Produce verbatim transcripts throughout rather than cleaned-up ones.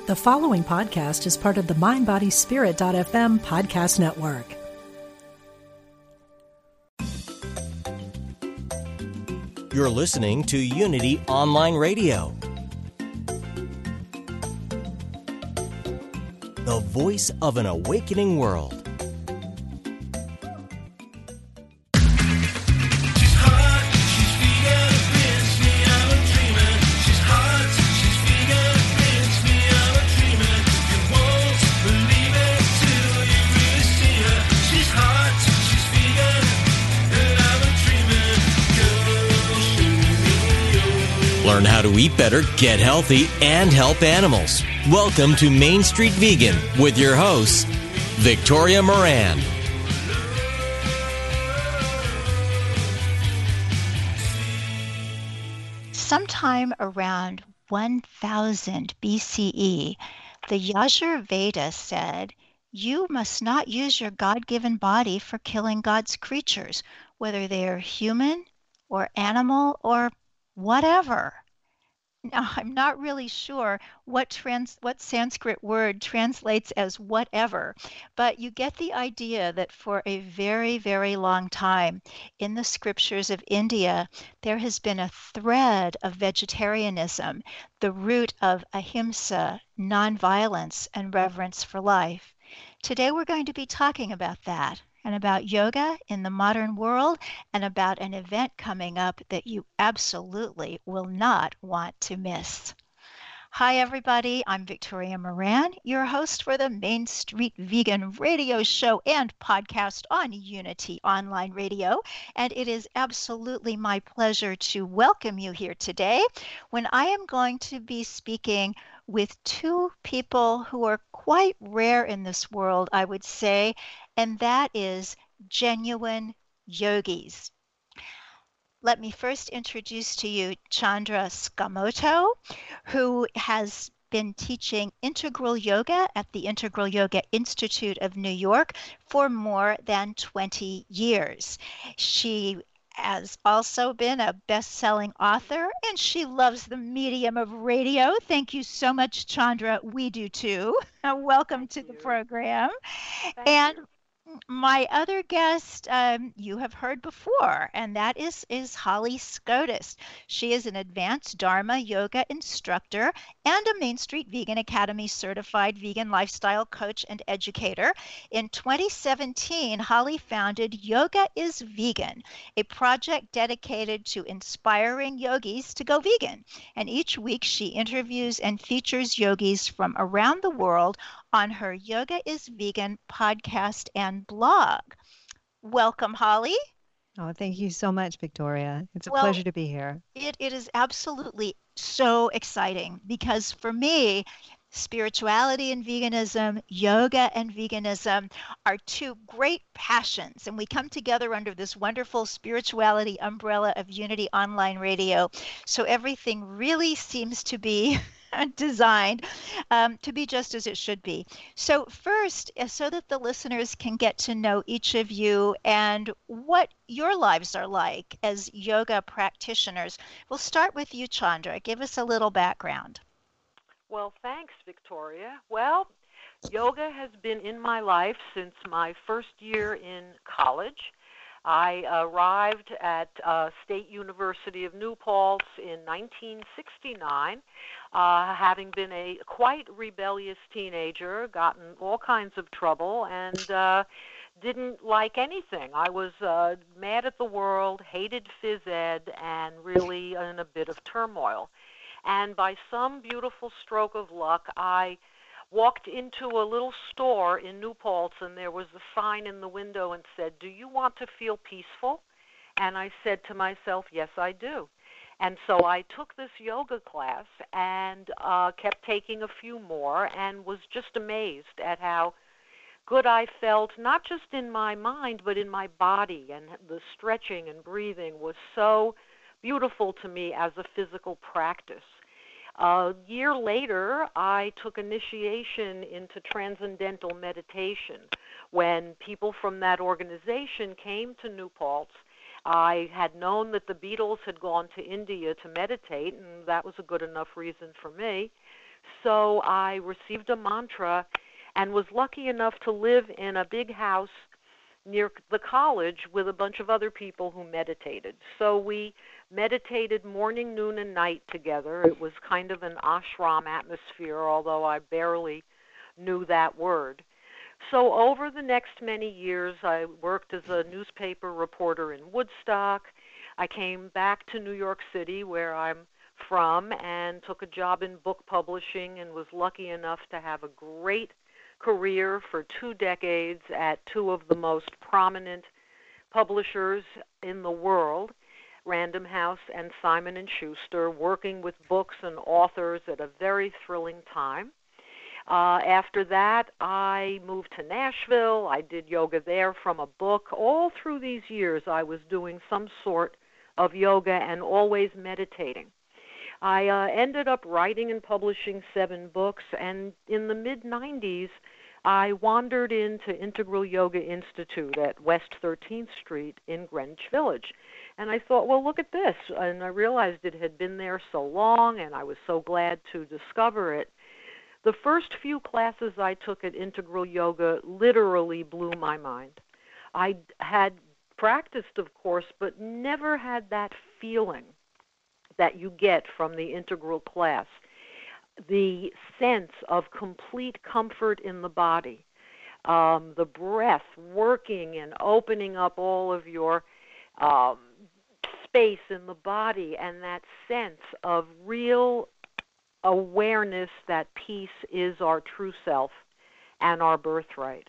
The following podcast is part of the mind body spirit dot f m podcast network. You're listening to Unity Online Radio, the voice of an awakening world. Learn how to eat better, get healthy, and help animals. Welcome to Main Street Vegan with your host, Victoria Moran. Sometime around one thousand B C E, the Yajur Veda said, "You must not use your God-given body for killing God's creatures, whether they are human or animal or whatever." Now, I'm not really sure what trans what Sanskrit word translates as whatever, but you get the idea that for a very, very long time in the scriptures of India, there has been a thread of vegetarianism, the root of ahimsa, nonviolence, and reverence for life. Today, we're going to be talking about that, and about yoga in the modern world, and about an event coming up that you absolutely will not want to miss. Hi, everybody. I'm Victoria Moran, your host for the Main Street Vegan radio show and podcast on Unity Online Radio. And it is absolutely my pleasure to welcome you here today when I am going to be speaking with two people who are quite rare in this world, I would say, and that is genuine yogis. Let me first introduce to you Chandra Skamoto, who has been teaching integral yoga at the Integral Yoga Institute of New York for more than twenty years. She has also been a best-selling author, and she loves the medium of radio. Thank you so much, Chandra. We do too. Welcome Thank to you. the program. Thank and you. my other guest um, you have heard before, and that is, is Holly Scotus. She is an advanced Dharma yoga instructor and a Main Street Vegan Academy certified vegan lifestyle coach and educator. In twenty seventeen, Holly founded Yoga is Vegan, a project dedicated to inspiring yogis to go vegan. And each week she interviews and features yogis from around the world on her Yoga is Vegan podcast and blog. Welcome, Holly. Oh, thank you so much, Victoria. It's a Well, pleasure to be here. It, it is absolutely so exciting because for me, spirituality and veganism, yoga and veganism are two great passions, and we come together under this wonderful spirituality umbrella of Unity Online Radio. So everything really seems to be designed um, to be just as it should be. So first, uh, so that the listeners can get to know each of you and what your lives are like as yoga practitioners, we'll start with you, Chandra. Give us a little background. Well, thanks, Victoria. Well, yoga has been in my life since my first year in college. I arrived at uh, State University of New Paltz in nineteen sixty-nine, uh, having been a quite rebellious teenager, gotten all kinds of trouble, and uh, didn't like anything. I was uh, mad at the world, hated phys ed, and really in a bit of turmoil. And by some beautiful stroke of luck, I walked into a little store in New Paltz, and there was a sign in the window and said, "Do you want to feel peaceful?" And I said to myself, yes, I do. And so I took this yoga class and uh, kept taking a few more and was just amazed at how good I felt, not just in my mind, but in my body. And the stretching and breathing was so beautiful to me as a physical practice. A year later, I took initiation into transcendental meditation. When people from that organization came to New Paltz, I had known that the Beatles had gone to India to meditate, and that was a good enough reason for me. So I received a mantra and was lucky enough to live in a big house near the college with a bunch of other people who meditated. So we meditated morning, noon, and night together. It was kind of an ashram atmosphere, although I barely knew that word. So over the next many years, I worked as a newspaper reporter in Woodstock. I came back to New York City, where I'm from, and took a job in book publishing and was lucky enough to have a great career for two decades at two of the most prominent publishers in the world, Random House and Simon and Schuster, working with books and authors at a very thrilling time. Uh, after that, I moved to Nashville. I did yoga there from a book. All through these years, I was doing some sort of yoga and always meditating. I uh, ended up writing and publishing seven books, and in the mid nineties, I wandered into Integral Yoga Institute at West thirteenth Street in Greenwich Village. And I thought, well, look at this. And I realized it had been there so long, and I was so glad to discover it. The first few classes I took at Integral Yoga literally blew my mind. I had practiced, of course, but never had that feeling that you get from the Integral class, the sense of complete comfort in the body, um, the breath working and opening up all of your um, space in the body, and that sense of real awareness that peace is our true self and our birthright.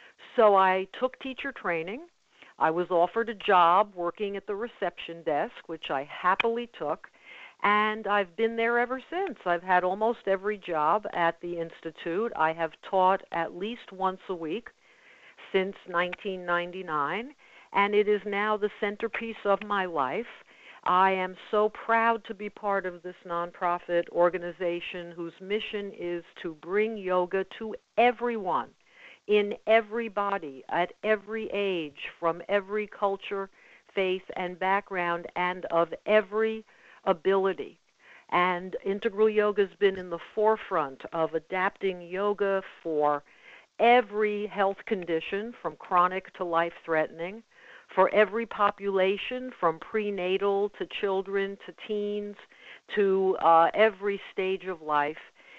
So I took teacher training. I was offered a job working at the reception desk, which I happily took, and I've been there ever since. I've had almost every job at the Institute. I have taught at least once a week since nineteen ninety-nine, and it is now the centerpiece of my life. I am so proud to be part of this nonprofit organization whose mission is to bring yoga to everyone, in every body, at every age, from every culture, faith, and background, and of every ability. And Integral Yoga has been in the forefront of adapting yoga for every health condition, from chronic to life-threatening, for every population, from prenatal to children to teens to uh, every stage of life.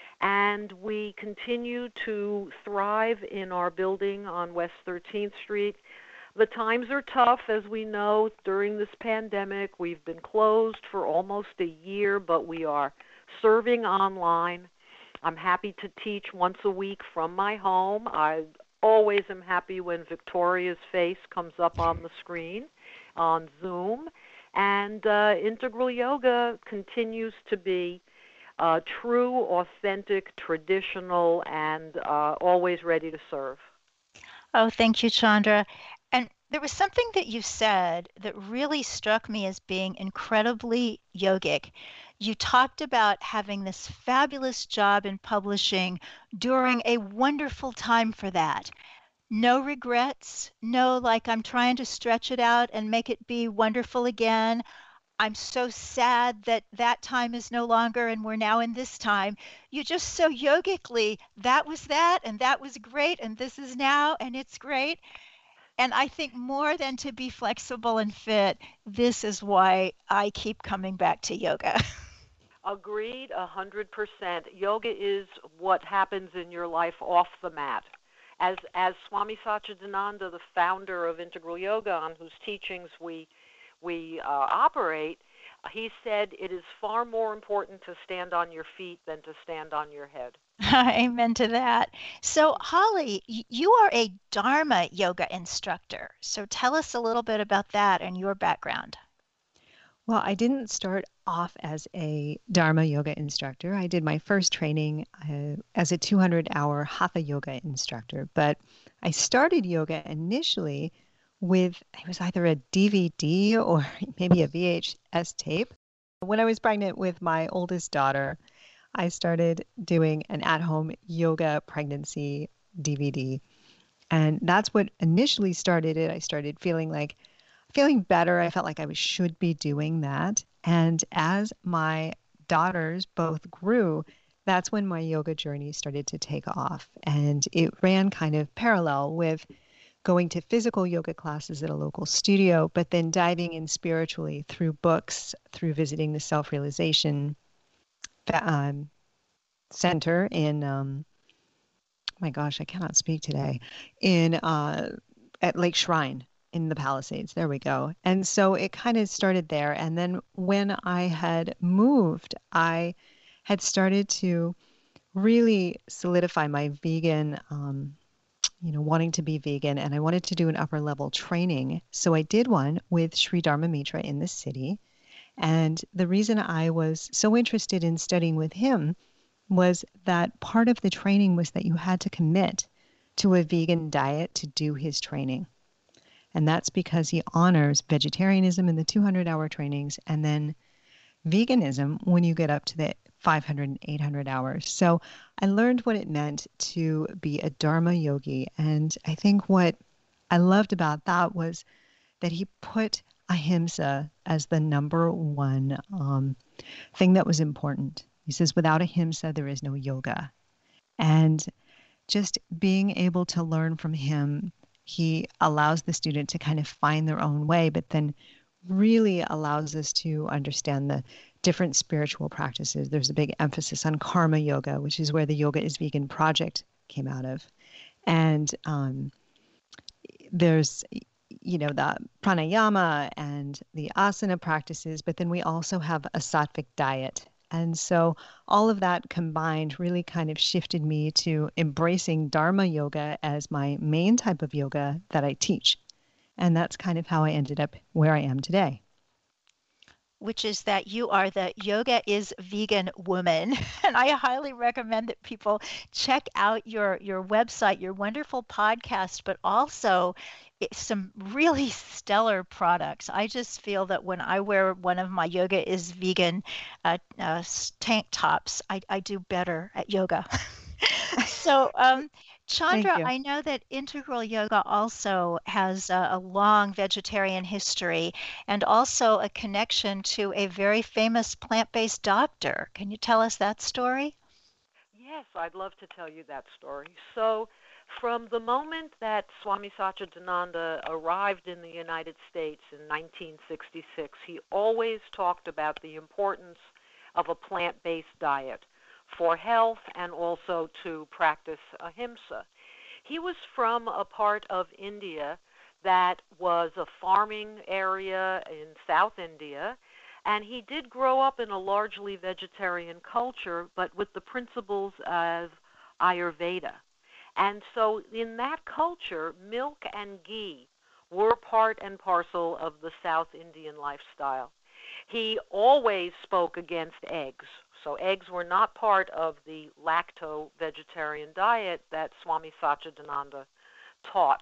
And we continue to thrive in our building on West thirteenth Street. The times are tough, as we know, during this pandemic. We've been closed for almost a year, but we are serving online. I'm happy to teach once a week from my home. I always am happy when Victoria's face comes up on the screen on Zoom. And uh, Integral Yoga continues to be uh, true, authentic, traditional, and uh, always ready to serve. Oh, thank you, Chandra. And there was something that you said that really struck me as being incredibly yogic. You talked about having this fabulous job in publishing during a wonderful time for that. No regrets, no like I'm trying to stretch it out and make it be wonderful again. I'm so sad that that time is no longer and we're now in this time. You just so yogically, that was that and that was great and this is now and it's great. And I think more than to be flexible and fit, this is why I keep coming back to yoga. Agreed, one hundred percent. Yoga is what happens in your life off the mat. As as Swami Satchidananda, the founder of Integral Yoga, on whose teachings we we uh, operate, he said it is far more important to stand on your feet than to stand on your head. Amen to that. So, Holly, you are a Dharma yoga instructor. So tell us a little bit about that and your background. Well, I didn't start off as a Dharma yoga instructor. I did my first training uh, as a two hundred hour Hatha yoga instructor, but I started yoga initially with, it was either a D V D or maybe a V H S tape. When I was pregnant with my oldest daughter, I started doing an at-home yoga pregnancy D V D. And that's what initially started it. I started feeling like, feeling better. I felt like I was, should be doing that. And as my daughters both grew, that's when my yoga journey started to take off. And it ran kind of parallel with going to physical yoga classes at a local studio, but then diving in spiritually through books, through visiting the Self-Realization um, Center in, um, my gosh, I cannot speak today, in uh, at Lake Shrine in the Palisades. There we go. And so it kind of started there. And then when I had moved, I had started to really solidify my vegan um, you know, wanting to be vegan, and I wanted to do an upper level training. So I did one with Sri Dharma Mitra in the city. And the reason I was so interested in studying with him was that part of the training was that you had to commit to a vegan diet to do his training. And that's because he honors vegetarianism in the two hundred hour trainings and then veganism when you get up to the five hundred and eight hundred hours. So I learned what it meant to be a Dharma yogi. And I think what I loved about that was that he put ahimsa as the number one um, thing that was important. He says, without ahimsa, there is no yoga. And just being able to learn from him, he allows the student to kind of find their own way, but then really allows us to understand the different spiritual practices. There's a big emphasis on karma yoga, which is where the Yoga is Vegan project came out of. And um, there's, you know, the pranayama and the asana practices, but then we also have a sattvic diet. And so all of that combined really kind of shifted me to embracing Dharma yoga as my main type of yoga that I teach. And that's kind of how I ended up where I am today. Which is that you are the Yoga is Vegan woman. And I highly recommend that people check out your, your website, your wonderful podcast, but also some really stellar products. I just feel that when I wear one of my Yoga is Vegan uh, uh, tank tops, I, I do better at yoga. So, um, Chandra, I know that Integral Yoga also has a, a long vegetarian history and also a connection to a very famous plant-based doctor. Can you tell us that story? Yes, I'd love to tell you that story. So, from the moment that Swami Satchidananda arrived in the United States in nineteen sixty-six, he always talked about the importance of a plant-based diet for health and also to practice ahimsa. He was from a part of India that was a farming area in South India, and he did grow up in a largely vegetarian culture, but with the principles of Ayurveda. And so in that culture, milk and ghee were part and parcel of the South Indian lifestyle. He always spoke against eggs. So eggs were not part of the lacto-vegetarian diet that Swami Satchidananda taught.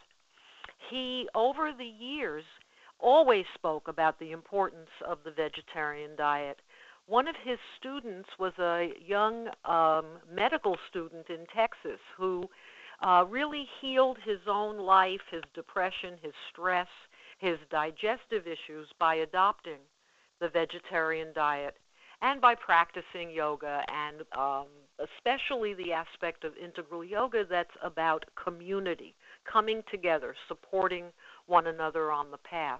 He, over the years, always spoke about the importance of the vegetarian diet. One of his students was a young um, medical student in Texas who uh, really healed his own life, his depression, his stress, his digestive issues by adopting the vegetarian diet and by practicing yoga, and um, especially the aspect of integral yoga that's about community, coming together, supporting one another on the path.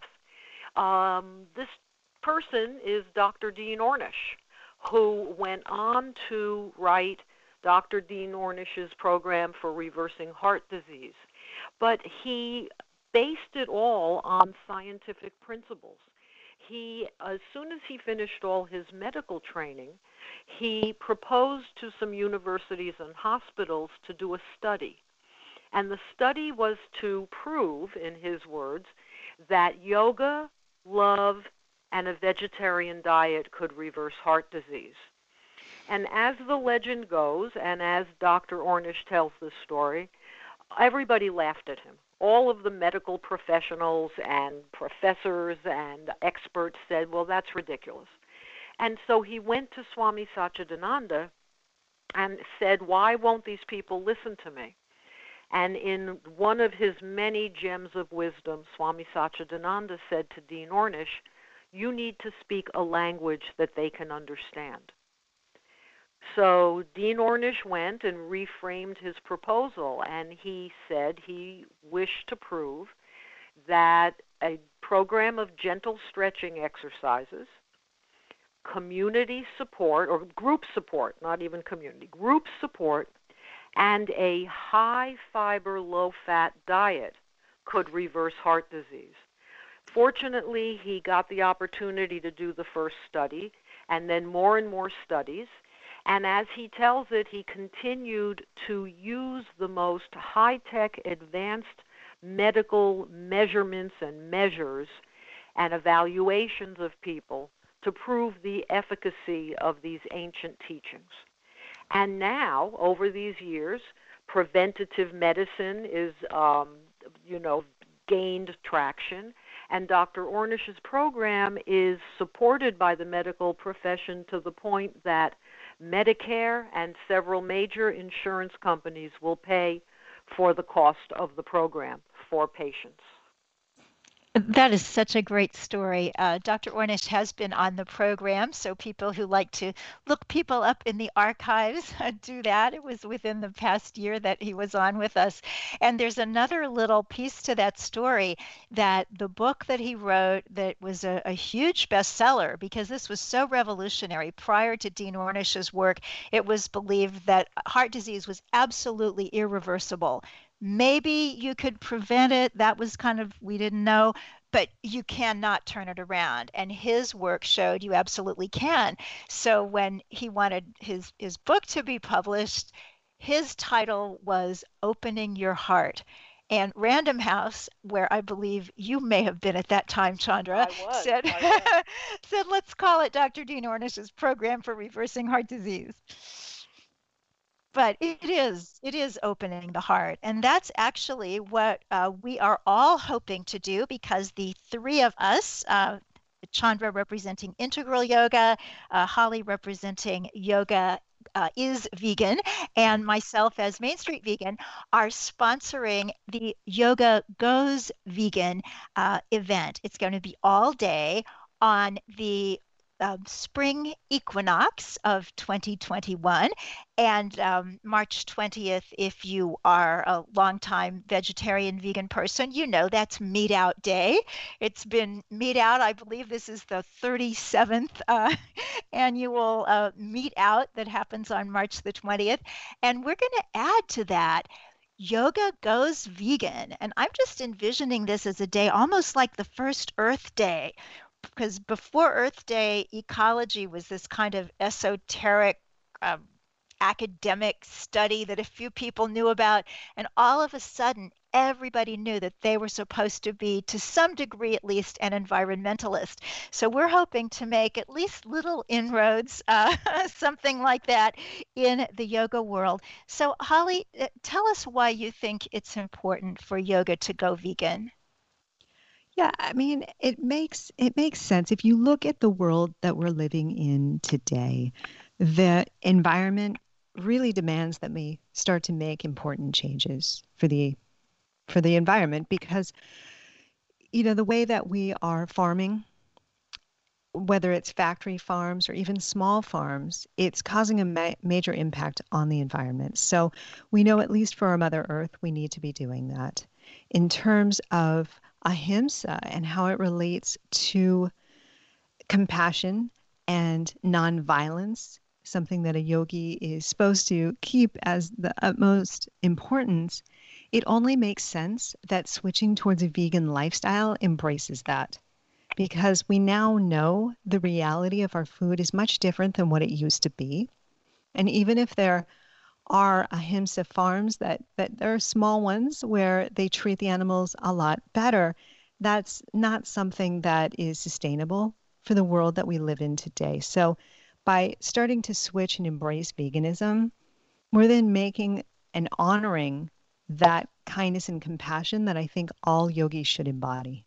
Um, this person is Doctor Dean Ornish, who went on to write Doctor Dean Ornish's program for reversing heart disease. But he based it all on scientific principles. He, as soon as he finished all his medical training, he proposed to some universities and hospitals to do a study. And the study was to prove, in his words, that yoga, love, and a vegetarian diet could reverse heart disease. And as the legend goes, and as Doctor Ornish tells this story, everybody laughed at him. All of the medical professionals and professors and experts said, well, that's ridiculous. And so he went to Swami Satchidananda and said, why won't these people listen to me? And in one of his many gems of wisdom, Swami Satchidananda said to Dean Ornish, you need to speak a language that they can understand. So Dean Ornish went and reframed his proposal, and he said he wished to prove that a program of gentle stretching exercises, community support, or group support, not even community, group support, and a high-fiber, low-fat diet could reverse heart disease. Fortunately, he got the opportunity to do the first study, and then more and more studies. And as he tells it, he continued to use the most high-tech, advanced medical measurements and measures and evaluations of people to prove the efficacy of these ancient teachings. And now, over these years, preventative medicine is, um, you know, gained traction, and Doctor Ornish's program is supported by the medical profession to the point that Medicare and several major insurance companies will pay for the cost of the program for patients. That is such a great story. Uh, Doctor Ornish has been on the program, so people who like to look people up in the archives uh, do that. It was within the past year that he was on with us. And there's another little piece to that story, that the book that he wrote that was a, a huge bestseller, because this was so revolutionary. Prior to Dean Ornish's work, it was believed that heart disease was absolutely irreversible. Maybe you could prevent it. That was kind of, we didn't know, but you cannot turn it around. And his work showed you absolutely can. So when he wanted his, his book to be published, his title was Opening Your Heart. And Random House, where I believe you may have been at that time, Chandra, I was, said, I was. said, let's call it Doctor Dean Ornish's Program for Reversing Heart Disease. But it is, it is opening the heart. And that's actually what uh, we are all hoping to do, because the three of us, uh, Chandra representing Integral Yoga, uh, Holly representing Yoga uh, is Vegan, and myself as Main Street Vegan, are sponsoring the Yoga Goes Vegan uh, event. It's going to be all day on the Um, spring equinox of twenty twenty-one, and um, March twentieth, if you are a longtime vegetarian vegan person, you know that's Meat Out Day. It's been Meat Out, I believe this is the thirty-seventh uh, annual uh, Meat Out that happens on March the twentieth, and we're going to add to that Yoga Goes Vegan. And I'm just envisioning this as a day almost like the first Earth Day, because before Earth Day, ecology was this kind of esoteric um, academic study that a few people knew about. And all of a sudden, everybody knew that they were supposed to be, to some degree at least, an environmentalist. So we're hoping to make at least little inroads, uh, something like that, in the yoga world. So Holly, tell us why you think it's important for yoga to go vegan. Yeah, I mean, it makes it makes sense. If you look at the world that we're living in today, the environment really demands that we start to make important changes for the for the environment, because you know, the way that we are farming, whether it's factory farms or even small farms, it's causing a ma- major impact on the environment. So we know, at least for our Mother Earth, we need to be doing that. In terms of ahimsa and how it relates to compassion and nonviolence, something that a yogi is supposed to keep as the utmost importance, it only makes sense that switching towards a vegan lifestyle embraces that. Because we now know the reality of our food is much different than what it used to be. And even if there are ahimsa farms that, that there are small ones where they treat the animals a lot better, that's not something that is sustainable for the world that we live in today. So by starting to switch and embrace veganism, we're then making and honoring that kindness and compassion that I think all yogis should embody.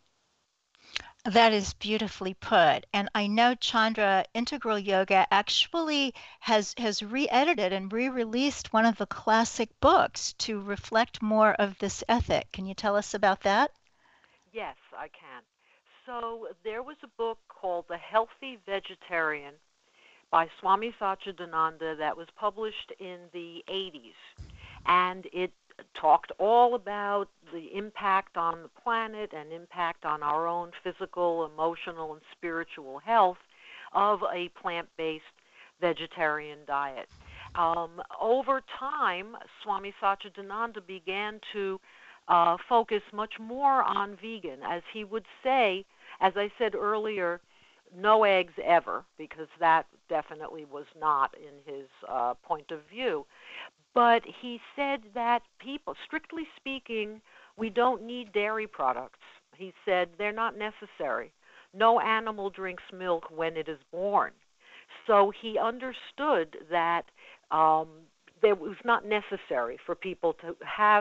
That is beautifully put. And I know, Chandra, Integral Yoga actually has has re-edited and re-released one of the classic books to reflect more of this ethic. Can you tell us about that? Yes, I can. So there was a book called The Healthy Vegetarian by Swami Satchidananda that was published in the eighties. And it talked all about the impact on the planet and impact on our own physical, emotional, and spiritual health of a plant-based vegetarian diet. Um, over time, Swami Satchidananda began to uh, focus much more on vegan. As he would say, as I said earlier, no eggs ever, because that definitely was not in his uh, point of view. But he said that people, strictly speaking, we don't need dairy products. He said they're not necessary. No animal drinks milk when it is born. So he understood that um, it was not necessary for people to have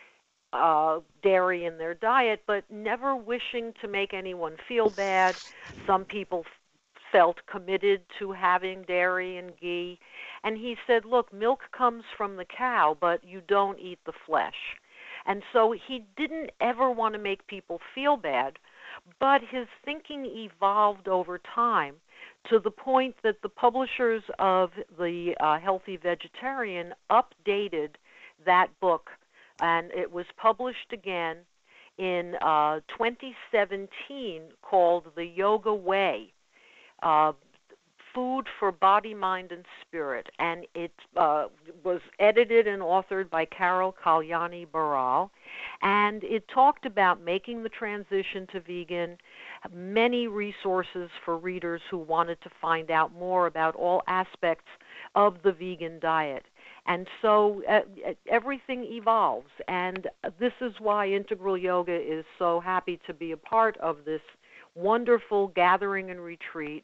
uh, dairy in their diet, but never wishing to make anyone feel bad. Some people felt committed to having dairy and ghee. And he said, look, milk comes from the cow, but you don't eat the flesh. And so he didn't ever want to make people feel bad, but his thinking evolved over time to the point that the publishers of the uh, Healthy Vegetarian updated that book, and it was published again in uh, twenty seventeen called The Yoga Way, uh, Food for Body, Mind, and Spirit. And it uh, was edited and authored by Carol Kalyani Baral. And it talked about making the transition to vegan, many resources for readers who wanted to find out more about all aspects of the vegan diet. And so uh, everything evolves. And this is why Integral Yoga is so happy to be a part of this wonderful gathering and retreat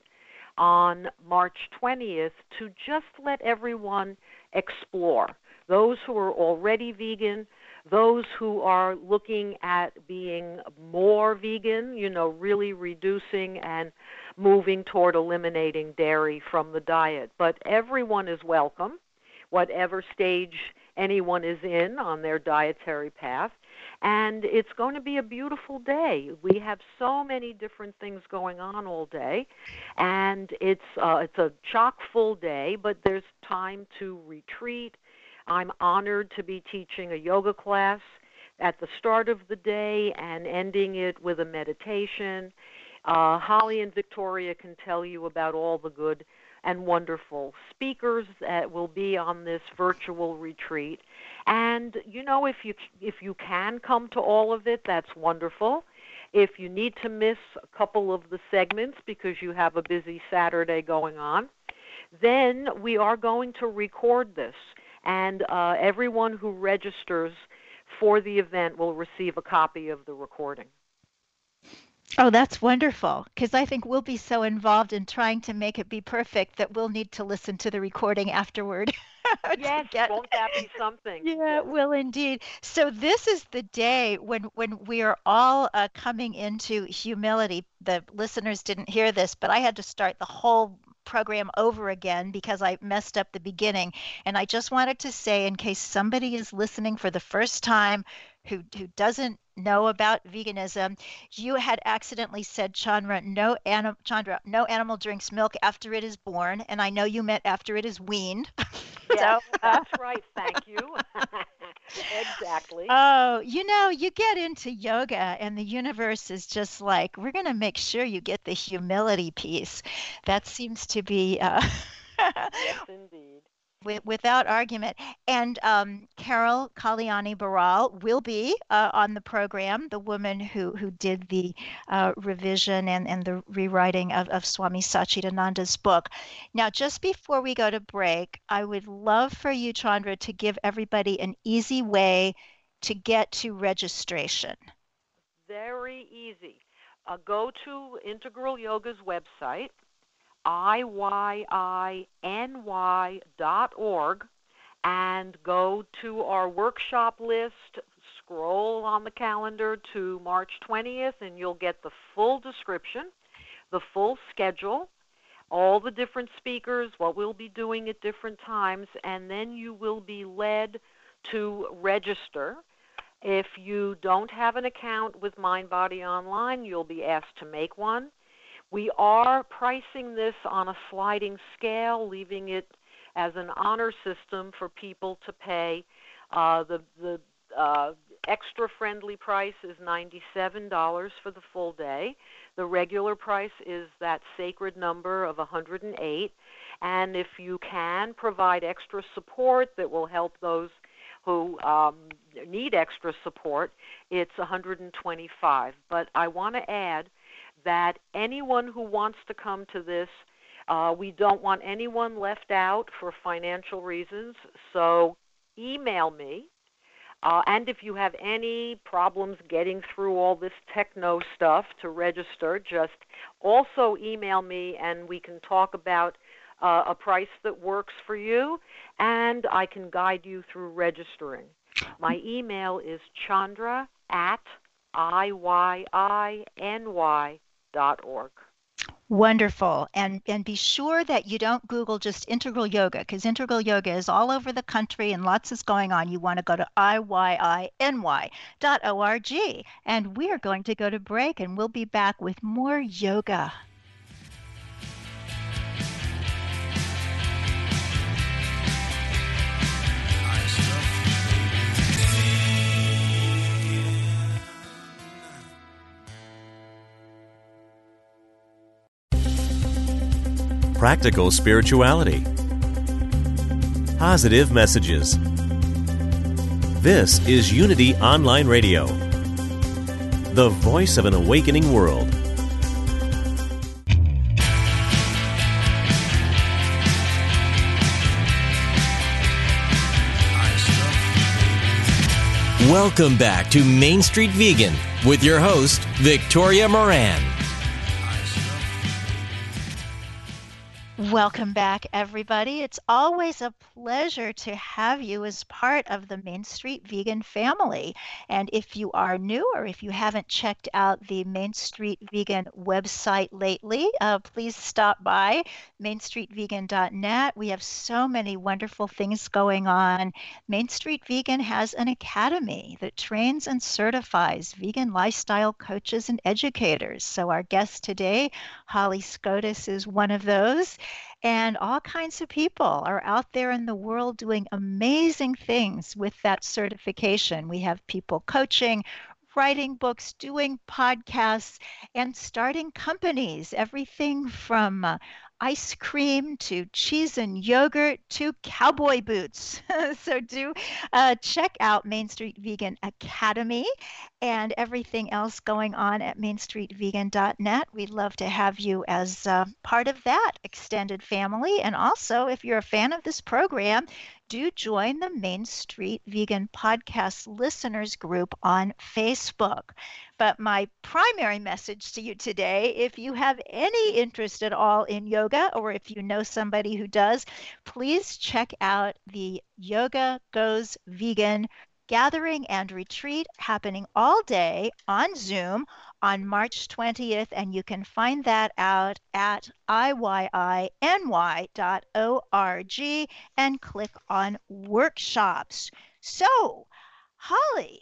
on March twentieth to just let everyone explore. Those who are already vegan, those who are looking at being more vegan, you know, really reducing and moving toward eliminating dairy from the diet. But everyone is welcome, whatever stage anyone is in on their dietary path. And it's going to be a beautiful day. We have so many different things going on all day, and it's uh, it's a chock-full day, but there's time to retreat. I'm honored to be teaching a yoga class at the start of the day and ending it with a meditation. Uh, Holly and Victoria can tell you about all the good and wonderful speakers that will be on this virtual retreat. And, you know, if you if you can come to all of it, that's wonderful. If you need to miss a couple of the segments because you have a busy Saturday going on, then we are going to record this. And uh, everyone who registers for the event will receive a copy of the recording. Oh, that's wonderful, because I think we'll be so involved in trying to make it be perfect that we'll need to listen to the recording afterward. Yes, get... won't that be something? Yeah, yes. It will indeed. So this is the day when, when we are all uh, coming into humility. The listeners didn't hear this, but I had to start the whole program over again because I messed up the beginning. And I just wanted to say, in case somebody is listening for the first time who who doesn't know about veganism, you had accidentally said, Chandra, no, anim- Chandra, no animal drinks milk after it is born. And I know you meant after it is weaned. Yes, so, uh, that's right. Thank you. Exactly. Oh, you know, you get into yoga and the universe is just like, we're going to make sure you get the humility piece. That seems to be uh, yes, indeed. With, without argument. And um, Carol Kalyani Baral will be uh, on the program, the woman who, who did the uh, revision and, and the rewriting of, of Swami Satchidananda's book. Now, just before we go to break, I would love for you, Chandra, to give everybody an easy way to get to registration. Very easy. Uh, go to Integral Yoga's website, I Y I N Y dot org, and go to our workshop list, scroll on the calendar to March twentieth, and you'll get the full description, the full schedule, all the different speakers, what we'll be doing at different times, and then you will be led to register. If you don't have an account with MindBody Online, you'll be asked to make one. We are pricing this on a sliding scale, leaving it as an honor system for people to pay. Uh, the the uh, extra friendly price is ninety-seven dollars for the full day. The regular price is that sacred number of one hundred eight. And if you can provide extra support that will help those who um, need extra support, it's one hundred twenty-five. But I want to add that anyone who wants to come to this, uh, we don't want anyone left out for financial reasons. So email me. Uh, and if you have any problems getting through all this techno stuff to register, just also email me and we can talk about uh, a price that works for you, and I can guide you through registering. My email is Chandra at I Y I N Y dot org. Wonderful. And and be sure that you don't Google just integral yoga, because integral yoga is all over the country and lots is going on. You want to go to I Y I N Y dot org. And we are going to go to break, and we'll be back with more yoga. Practical spirituality. Positive messages. This is Unity Online Radio, the voice of an awakening world. Welcome back to Main Street Vegan with your host, Victoria Moran. Welcome back, everybody. It's always a pleasure to have you as part of the Main Street Vegan family. And if you are new or if you haven't checked out the Main Street Vegan website lately, uh, please stop by main street vegan dot net. We have so many wonderful things going on. Main Street Vegan has an academy that trains and certifies vegan lifestyle coaches and educators. So our guest today, Holly Scotus, is one of those. And all kinds of people are out there in the world doing amazing things with that certification. We have people coaching, writing books, doing podcasts, and starting companies, everything from uh, ice cream to cheese and yogurt to cowboy boots. So do uh, check out Main Street Vegan Academy and everything else going on at main street vegan dot net. We'd love to have you as uh, part of that extended family. And also, if you're a fan of this program, do join the Main Street Vegan Podcast Listeners Group on Facebook. But my primary message to you today, if you have any interest at all in yoga, or if you know somebody who does, please check out the Yoga Goes Vegan gathering and retreat happening all day on Zoom on March twentieth, and you can find that out at I Y I N Y dot org and click on workshops. So, Holly,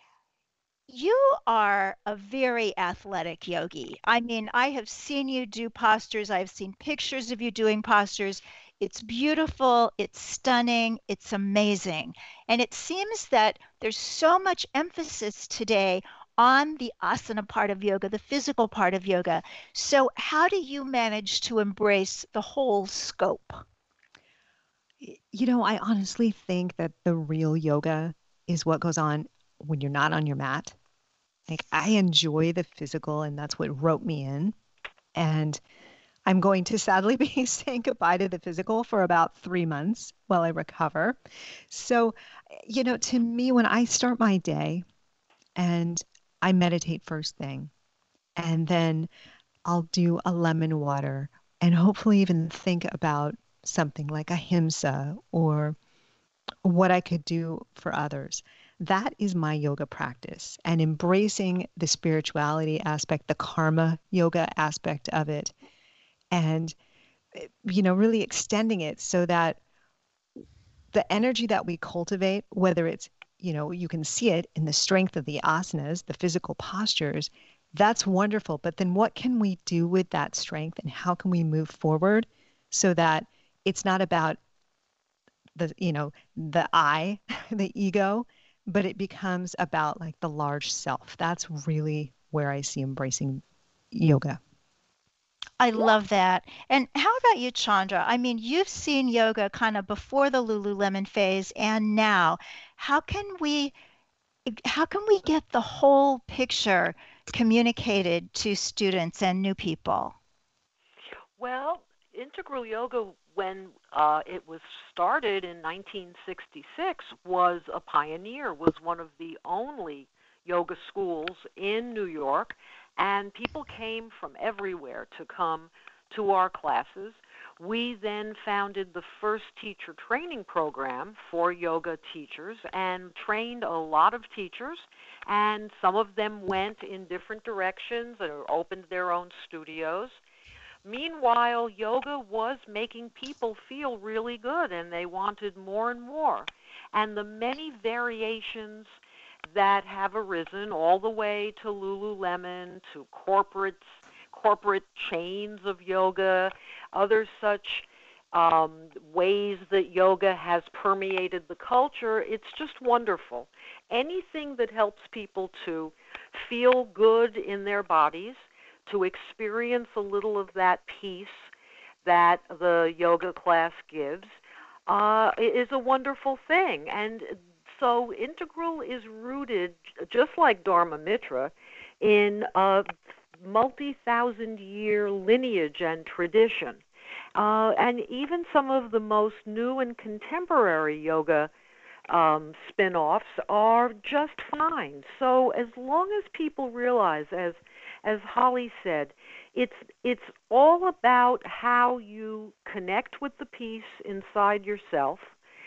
you are a very athletic yogi. I mean, I have seen you do postures. I've seen pictures of you doing postures. It's beautiful, it's stunning, it's amazing. And it seems that there's so much emphasis today on the asana part of yoga, the physical part of yoga. So how do you manage to embrace the whole scope? You know, I honestly think that the real yoga is what goes on when you're not on your mat. Like, I enjoy the physical, and that's what roped me in. And I'm going to sadly be saying goodbye to the physical for about three months while I recover. So, you know, to me, when I start my day and I meditate first thing, and then I'll do a lemon water and hopefully even think about something like ahimsa or what I could do for others. That is my yoga practice, and embracing the spirituality aspect, the karma yoga aspect of it, and, you know, really extending it so that the energy that we cultivate, whether it's, you know, you can see it in the strength of the asanas, the physical postures, that's wonderful. But then what can we do with that strength, and how can we move forward so that it's not about the, you know, the I, the ego, but it becomes about like the large self. That's really where I see embracing yoga. I love that. And how about you, Chandra? I mean, you've seen yoga kind of before the Lululemon phase and now. How can we how can we get the whole picture communicated to students and new people? Well, integral yoga, when uh, it was started in nineteen sixty-six, was a pioneer, was one of the only yoga schools in New York, and people came from everywhere to come to our classes. We then founded the first teacher training program for yoga teachers and trained a lot of teachers, and some of them went in different directions or opened their own studios. Meanwhile, yoga was making people feel really good, and they wanted more and more. And the many variations that have arisen, all the way to Lululemon, to corporate corporate chains of yoga, other such um, ways that yoga has permeated the culture, it's just wonderful. Anything that helps people to feel good in their bodies, to experience a little of that peace that the yoga class gives, uh, is a wonderful thing. And so Integral is rooted, just like Dharma Mitra, in a multi-thousand year lineage and tradition. Uh, and even some of the most new and contemporary yoga um, spin-offs are just fine. So as long as people realize, as as Holly said, it's it's all about how you connect with the peace inside yourself.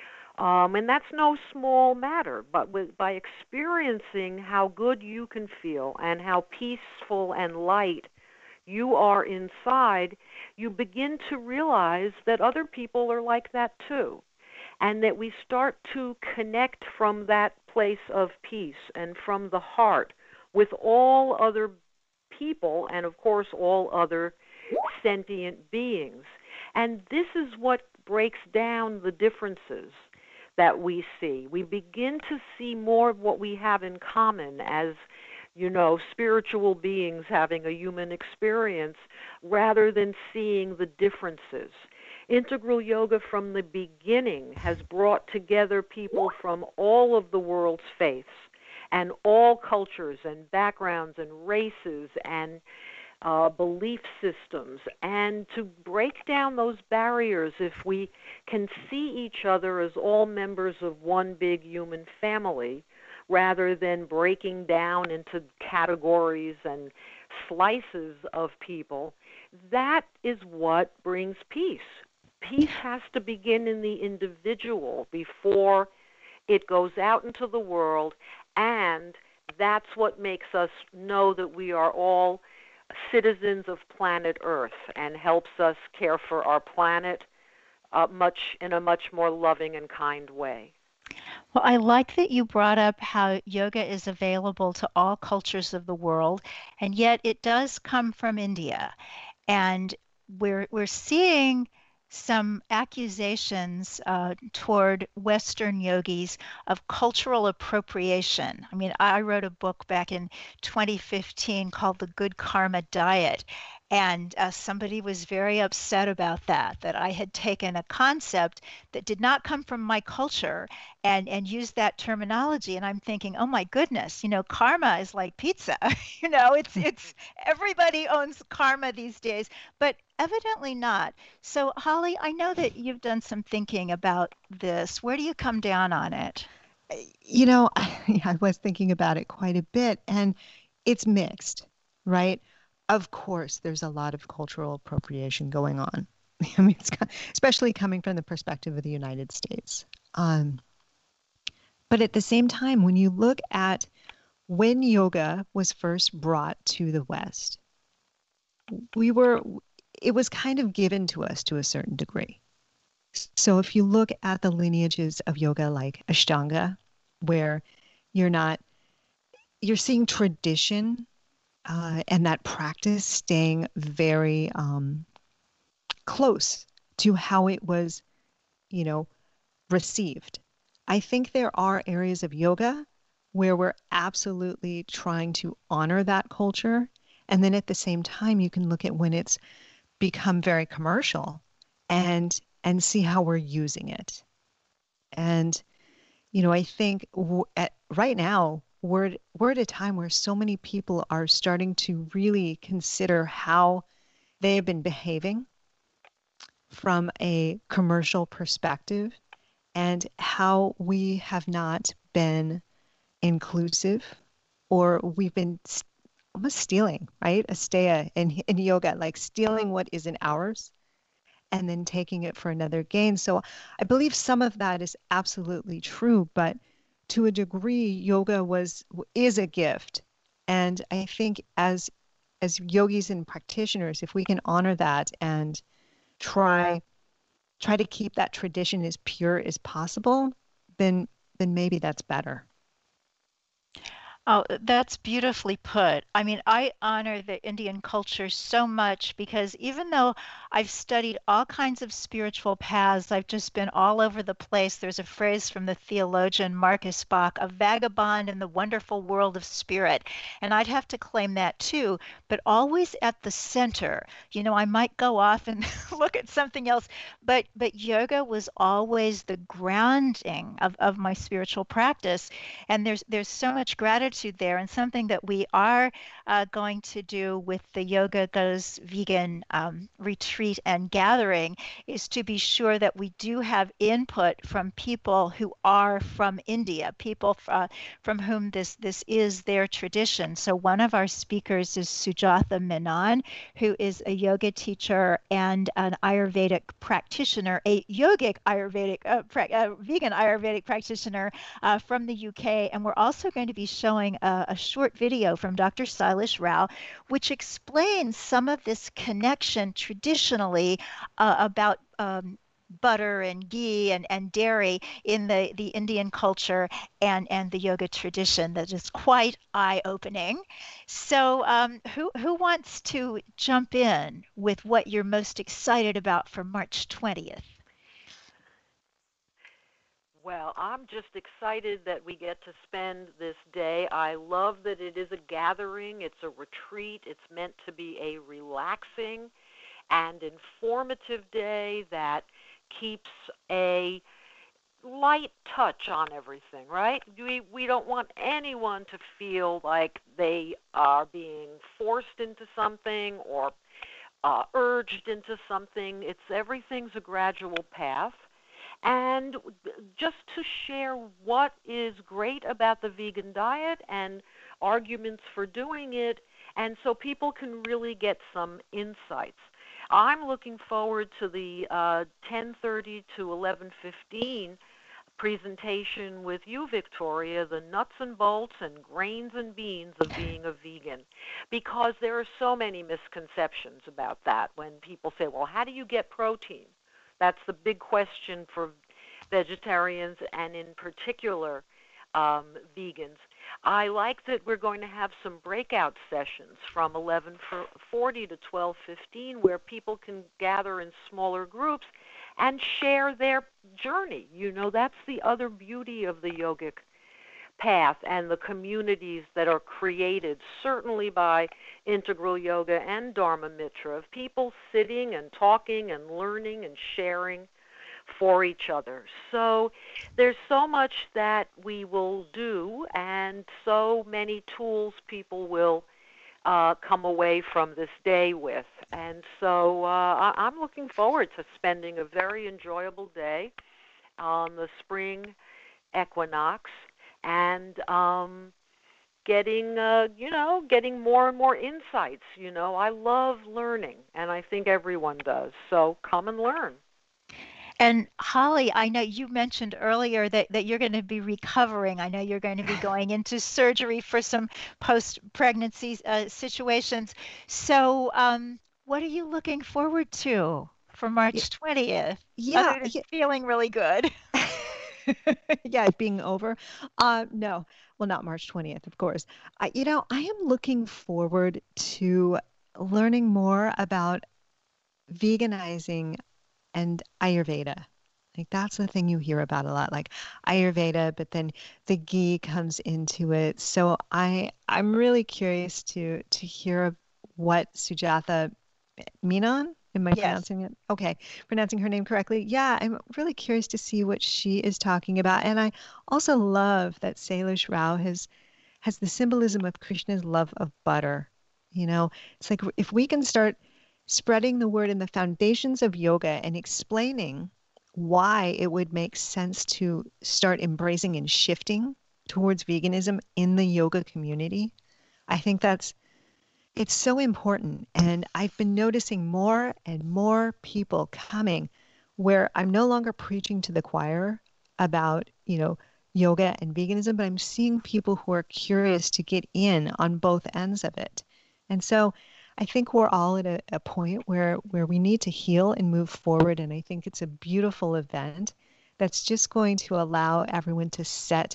Um, and that's no small matter, but with, by experiencing how good you can feel and how peaceful and light you are inside, you begin to realize that other people are like that too, and that we start to connect from that place of peace and from the heart with all other people and, of course, all other sentient beings. And this is what breaks down the differences that we see. We begin to see more of what we have in common as, you know, spiritual beings having a human experience, rather than seeing the differences. Integral yoga from the beginning has brought together people from all of the world's faiths and all cultures and backgrounds and races and Uh, belief systems, and to break down those barriers, if we can see each other as all members of one big human family, rather than breaking down into categories and slices of people, that is what brings peace. Peace has to begin in the individual before it goes out into the world, and that's what makes us know that we are all citizens of planet Earth and helps us care for our planet uh, much in a much more loving and kind way. Well, I like that you brought up how yoga is available to all cultures of the world, and yet it does come from India. And we're we're seeing some accusations uh, toward Western yogis of cultural appropriation. I mean, I wrote a book back in twenty fifteen called The Good Karma Diet, and uh, somebody was very upset about that, that I had taken a concept that did not come from my culture and, and used that terminology. And I'm thinking, oh my goodness, you know, karma is like pizza. you know, it's it's everybody owns karma these days, but evidently not. So Holly, I know that you've done some thinking about this. Where do you come down on it? You know, I, I was thinking about it quite a bit, and it's mixed, right? Of course, there's a lot of cultural appropriation going on. I mean, it's, especially coming from the perspective of the United States. Um, but at the same time, when you look at when yoga was first brought to the West, we were, it was kind of given to us to a certain degree. So if you look at the lineages of yoga like Ashtanga, where you're not, you're seeing tradition uh, and that practice staying very um, close to how it was, you know, received. I think there are areas of yoga where we're absolutely trying to honor that culture. And then at the same time, you can look at when it's become very commercial and and see how we're using it. And, you know, I think w- at, right now, we're, we're at a time where so many people are starting to really consider how they have been behaving from a commercial perspective and how we have not been inclusive, or we've been st- almost stealing, right? Asteya in, in yoga, like stealing what isn't ours and then taking it for another gain. So I believe some of that is absolutely true, but to a degree, yoga was is a gift. And I think as as yogis and practitioners, if we can honor that and try try to keep that tradition as pure as possible, then then maybe that's better. Oh, that's beautifully put. I mean, I honor the Indian culture so much because even though I've studied all kinds of spiritual paths, I've just been all over the place. There's a phrase from the theologian Marcus Bach, a vagabond in the wonderful world of spirit. And I'd have to claim that too, but always at the center. You know, I might go off and look at something else, but but yoga was always the grounding of, of my spiritual practice. And there's there's so much gratitude there, and something that we are uh, going to do with the Yoga Goes Vegan um, retreat and gathering is to be sure that we do have input from people who are from India, people uh, from whom this this is their tradition. So one of our speakers is Sujatha Menon, who is a yoga teacher and an Ayurvedic practitioner, a yogic Ayurvedic, uh, pra- uh, vegan Ayurvedic practitioner uh, from the U K. And we're also going to be showing a, a short video from Doctor Sailesh Rao, which explains some of this connection traditionally uh, about um, butter and ghee and, and dairy in the, the Indian culture and, and the yoga tradition that is quite eye-opening. So um, who, who wants to jump in with what you're most excited about for March twentieth? Well, I'm just excited that we get to spend this day. I love that it is a gathering. It's a retreat. It's meant to be a relaxing and informative day that keeps a light touch on everything, right? We, we don't want anyone to feel like they are being forced into something or uh, urged into something. It's everything's a gradual path. And just to share what is great about the vegan diet and arguments for doing it, and so people can really get some insights. I'm looking forward to the uh, ten thirty to eleven fifteen presentation with you, Victoria, the nuts and bolts and grains and beans of being a vegan, because there are so many misconceptions about that when people say, well, how do you get protein? That's the big question for vegetarians and in particular um, vegans. I like that we're going to have some breakout sessions from eleven forty to twelve fifteen where people can gather in smaller groups and share their journey. You know, that's the other beauty of the yogic path and the communities that are created, certainly by Integral Yoga and Dharma Mitra, of people sitting and talking and learning and sharing for each other. So there's so much that we will do and so many tools people will uh, come away from this day with. And so uh, I'm looking forward to spending a very enjoyable day on the spring equinox and um, getting, uh, you know, getting more and more insights. You know, I love learning, and I think everyone does. So come and learn. And Holly, I know you mentioned earlier that, that you're going to be recovering. I know you're going to be going into surgery for some post-pregnancy uh, situations. So um, what are you looking forward to for March twentieth, Yeah, other than yeah. feeling really good? Yeah, being over. Uh, no, well, not March twentieth, of course. I, you know, I am looking forward to learning more about veganizing and Ayurveda. Like that's the thing you hear about a lot, like Ayurveda, but then the ghee comes into it. So I I'm really curious to to hear what Sujatha Menon, am I Yes. pronouncing it? Okay, pronouncing her name correctly. Yeah, I'm really curious to see what she is talking about. And I also love that Salish Rao has has the symbolism of Krishna's love of butter. You know, it's like if we can start spreading the word in the foundations of yoga and explaining why it would make sense to start embracing and shifting towards veganism in the yoga community, I think that's it's so important. And I've been noticing more and more people coming where I'm no longer preaching to the choir about, you know, yoga and veganism, but I'm seeing people who are curious to get in on both ends of it. And so I think we're all at a, a point where where we need to heal and move forward. And I think it's a beautiful event that's just going to allow everyone to set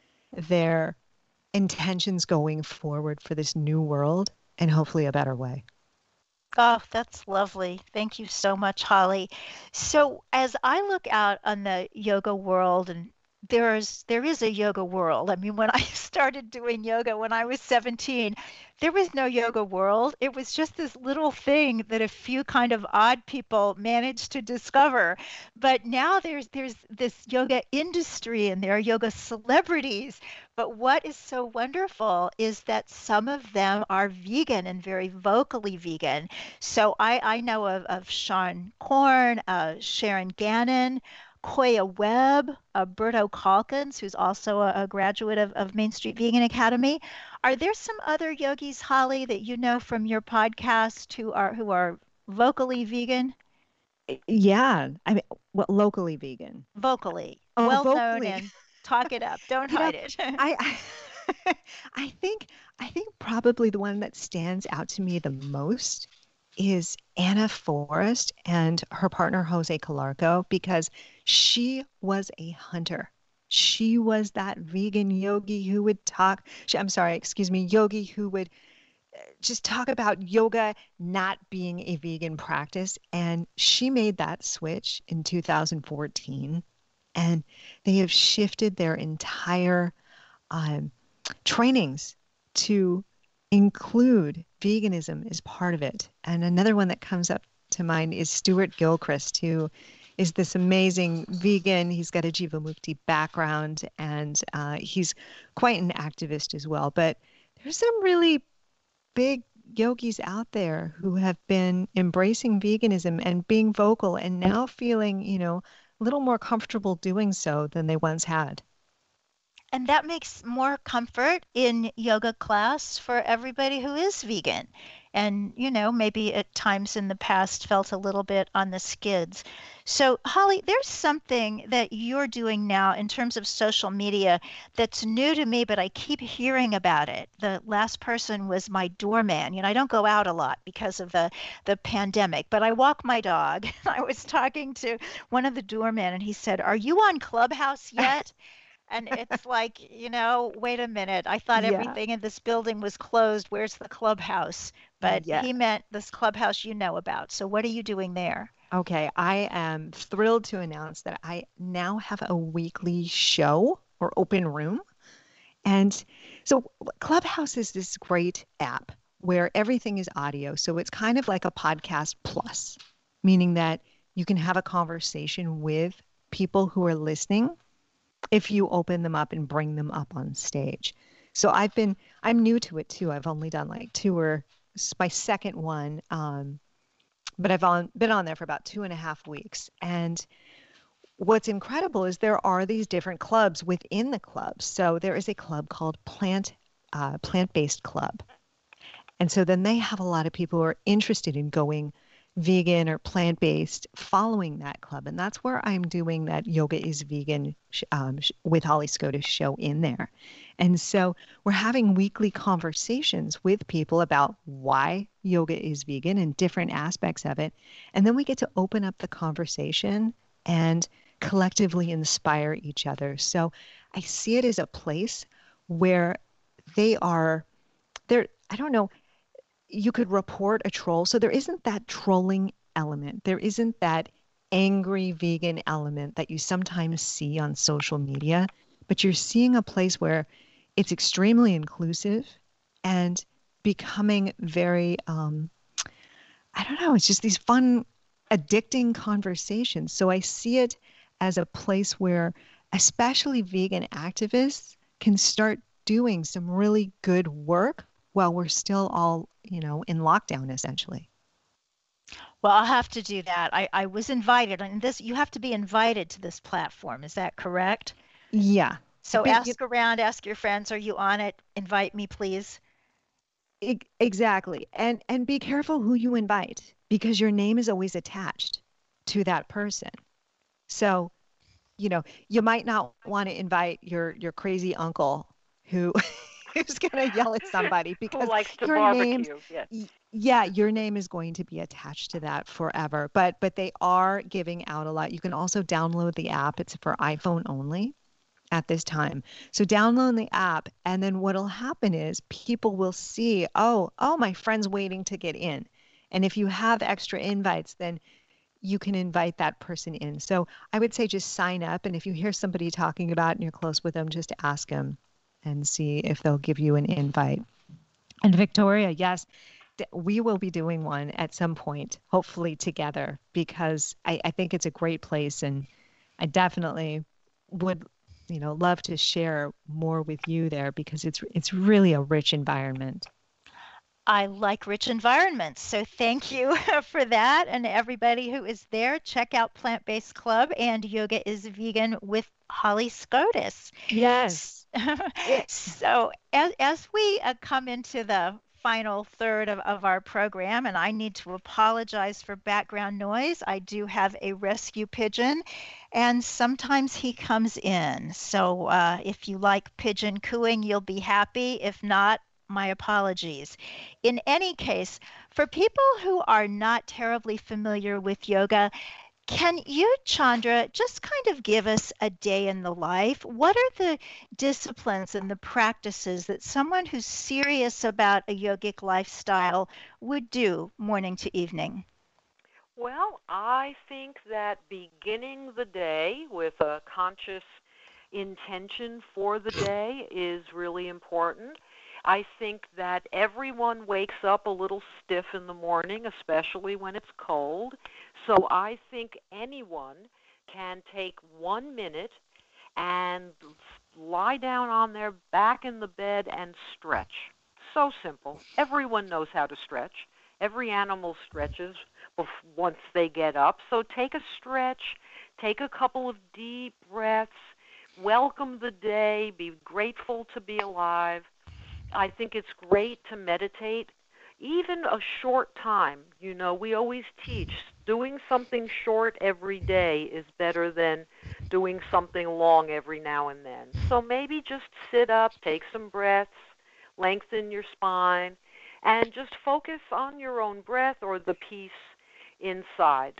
their intentions going forward for this new world and hopefully a better way. Oh, that's lovely. Thank you so much, Holly. So, as I look out on the yoga world, and there's there is a yoga world. I mean, when I started doing yoga when I was seventeen, there was no yoga world. It was just this little thing that a few kind of odd people managed to discover. But now there's there's this yoga industry and there are yoga celebrities. But what is so wonderful is that some of them are vegan and very vocally vegan. So I, I know of, of Sean Korn, uh, Sharon Gannon, Koya Webb, uh, Berto Calkins, who's also a, a graduate of, of Main Street Vegan Academy. Are there some other yogis, Holly, that you know from your podcast who are who are vocally vegan? Yeah, I mean, well, locally vegan. Vocally, Oh, well known vocally. and talk it up. Don't You know, hide it. I, I I think I think probably the one that stands out to me the most is Anna Forrest and her partner Jose Calarco, because she was a hunter. She was that vegan yogi who would talk, she, I'm sorry, excuse me, yogi who would uh, just talk about yoga not being a vegan practice. And she made that switch in two thousand fourteen. And they have shifted their entire um, trainings to include veganism as part of it. And another one that comes up to mind is Stuart Gilchrist, who is this amazing vegan. He's got a Jivamukti background, and uh, he's quite an activist as well. But there's some really big yogis out there who have been embracing veganism and being vocal and now feeling, you know, a little more comfortable doing so than they once had. And that makes more comfort in yoga class for everybody who is vegan. And, you know, maybe at times in the past felt a little bit on the skids. So, Holly, there's something that you're doing now in terms of social media that's new to me, but I keep hearing about it. The last person was my doorman. You know, I don't go out a lot because of the, the pandemic, but I walk my dog. I was talking to one of the doormen and he said, "Are you on Clubhouse yet?" And it's like, you know, wait a minute. I thought Yeah. everything in this building was closed. Where's the clubhouse? But Yeah. he meant this clubhouse you know about. So what are you doing there? Okay, I am thrilled to announce that I now have a weekly show or open room. And so Clubhouse is this great app where everything is audio. So it's kind of like a podcast plus, meaning that you can have a conversation with people who are listening if you open them up and bring them up on stage. So I've been, I'm new to it too. I've only done like two or it's my second one. Um, but I've on, been on there for about two and a half weeks. And what's incredible is there are these different clubs within the club. So there is a club called Plant, uh, Plant-Based Club. And so then they have a lot of people who are interested in going vegan or plant-based following that club. And that's where I'm doing that Yoga is Vegan um, with Holly Scotus show in there. And so we're having weekly conversations with people about why yoga is vegan and different aspects of it. And then we get to open up the conversation and collectively inspire each other. So I see it as a place where they are, they're, I don't know, you could report a troll. So there isn't that trolling element. There isn't that angry vegan element that you sometimes see on social media, but you're seeing a place where it's extremely inclusive and becoming very, um, I don't know, it's just these fun, addicting conversations. So I see it as a place where especially vegan activists can start doing some really good work while we're still all, you know, in lockdown essentially. Well, I'll have to do that. I, I was invited, and this you have to be invited to this platform. Is that correct? Yeah. So But ask you- around, ask your friends, are you on it? Invite me, please. E- Exactly. And and be careful who you invite because your name is always attached to that person. So, you know, you might not want to invite your your crazy uncle who who's going to yell at somebody Who because likes to your name, barbecue? Yes. y- yeah, your name is going to be attached to that forever. But but they are giving out a lot. You can also download the app. It's for iPhone only at this time. So download the app, and then what'll happen is people will see, oh, oh, my friend's waiting to get in. And if you have extra invites, then you can invite that person in. So I would say just sign up, and if you hear somebody talking about it and you're close with them, just ask them and see if they'll give you an invite. And Victoria, yes, th- we will be doing one at some point, hopefully together, because I, I think it's a great place, and I definitely would, you know, love to share more with you there because it's it's really a rich environment. I like rich environments. So thank you for that. And everybody who is there, check out Plant Based Club and Yoga is Vegan with Holly Scotus. Yes. It, So as, as we uh, come into the final third of, of our program, and I need to apologize for background noise. I do have a rescue pigeon, and sometimes he comes in. So uh, if you like pigeon cooing, you'll be happy. If not, my apologies. In any case, for people who are not terribly familiar with yoga, can you, Chandra, just kind of give us a day in the life? What are the disciplines and the practices that someone who's serious about a yogic lifestyle would do morning to evening? Well, I think that beginning the day with a conscious intention for the day is really important. I think that everyone wakes up a little stiff in the morning, especially when it's cold. So I think anyone can take one minute and lie down on their back in the bed and stretch. So simple. Everyone knows how to stretch. Every animal stretches once they get up. So take a stretch, take a couple of deep breaths, welcome the day, be grateful to be alive. I think it's great to meditate, even a short time. You know, we always teach doing something short every day is better than doing something long every now and then. So maybe just sit up, take some breaths, lengthen your spine, and just focus on your own breath or the peace inside.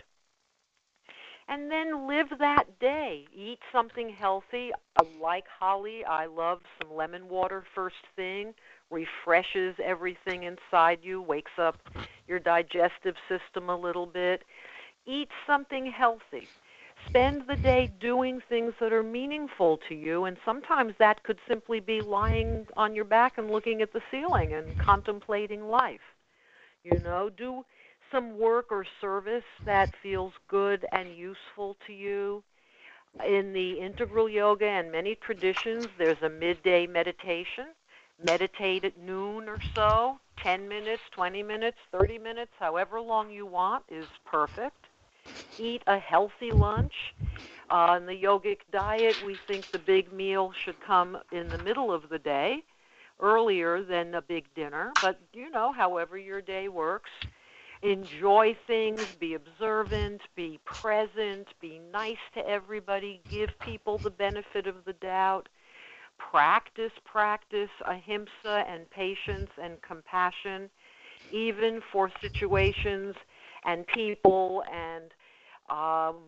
And then live that day. Eat something healthy. Like Holly, I love some lemon water first thing. Refreshes everything inside you, wakes up your digestive system a little bit. Eat something healthy. Spend the day doing things that are meaningful to you, and sometimes that could simply be lying on your back and looking at the ceiling and contemplating life. You know, do some work or service that feels good and useful to you. In the integral yoga and many traditions, there's a midday meditation. Meditate at noon or so, ten minutes, twenty minutes, thirty minutes, however long you want is perfect. Eat a healthy lunch. Uh, in the yogic diet, we think the big meal should come in the middle of the day, earlier than a big dinner, but, you know, however your day works. Enjoy things, be observant, be present, be nice to everybody, give people the benefit of the doubt. Practice, practice ahimsa and patience and compassion, even for situations and people and um,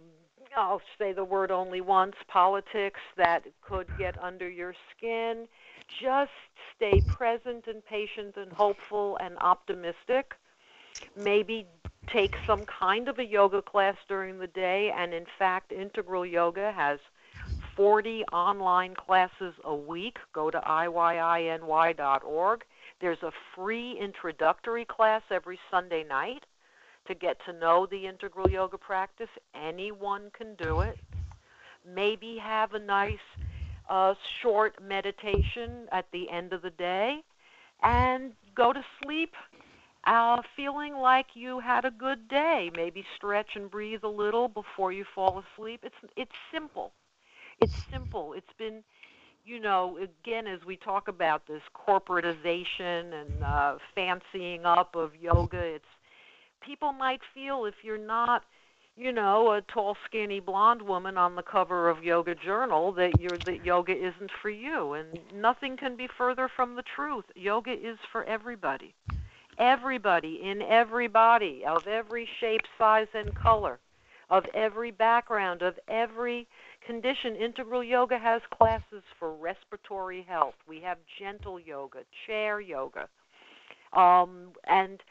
I'll say the word only once, politics that could get under your skin. Just stay present and patient and hopeful and optimistic. Maybe take some kind of a yoga class during the day, and in fact, Integral Yoga has forty online classes a week. Go to I Y I N Y dot org. There's a free introductory class every Sunday night to get to know the integral yoga practice. Anyone can do it. Maybe have a nice uh, short meditation at the end of the day and go to sleep uh, feeling like you had a good day. Maybe stretch and breathe a little before you fall asleep. It's it's simple. It's simple. It's been, you know, again, as we talk about this corporatization and uh, fancying up of yoga, it's people might feel if you're not, you know, a tall, skinny, blonde woman on the cover of Yoga Journal that you're that yoga isn't for you. And nothing can be further from the truth. Yoga is for everybody. Everybody, in every body, of every shape, size, and color, of every background, of every condition. Integral Yoga has classes for respiratory health. We have gentle yoga, chair yoga. Um, and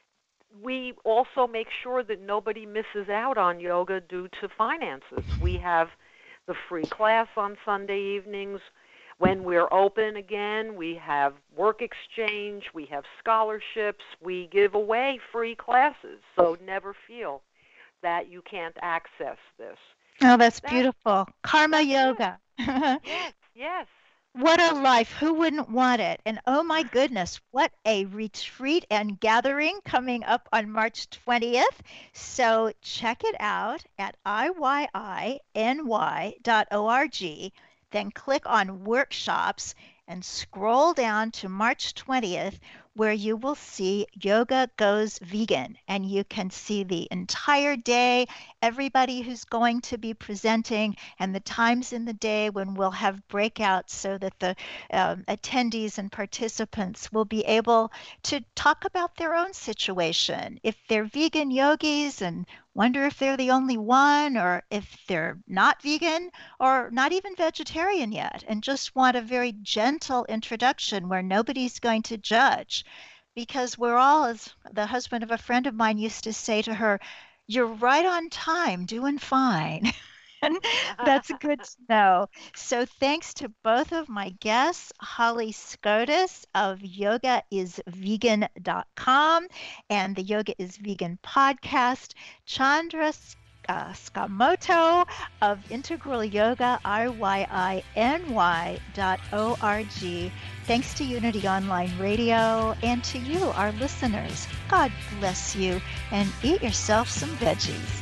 we also make sure that nobody misses out on yoga due to finances. We have the free class on Sunday evenings. When we're open again, we have work exchange, we have scholarships, we give away free classes, so never feel that you can't access this. Oh, that's, that's beautiful. Karma that's yoga. Yes, yes. What a life. Who wouldn't want it? And oh my goodness, what a retreat and gathering coming up on March twentieth. So check it out at I Y I N Y dot org. Then click on workshops and scroll down to March twentieth, where you will see Yoga Goes Vegan, and you can see the entire day, everybody who's going to be presenting, and the times in the day when we'll have breakouts so that the um, attendees and participants will be able to talk about their own situation. If they're vegan yogis and wonder if they're the only one, or if they're not vegan or not even vegetarian yet, and just want a very gentle introduction where nobody's going to judge. Because we're all, as the husband of a friend of mine used to say to her, you're right on time, doing fine. And that's good to know. So thanks to both of my guests, Holly Scotus of yoga is vegan dot com and the Yoga is Vegan podcast, Chandra uh, Skamoto of Integral Yoga, I Y I N Y dot org. Thanks to Unity Online Radio and to you, our listeners. God bless you, and eat yourself some veggies.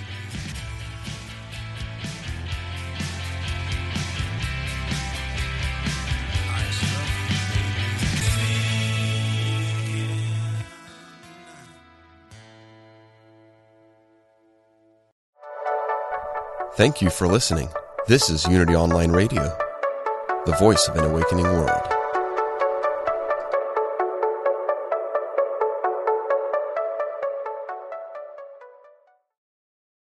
Thank you for listening. This is Unity Online Radio, the voice of an awakening world.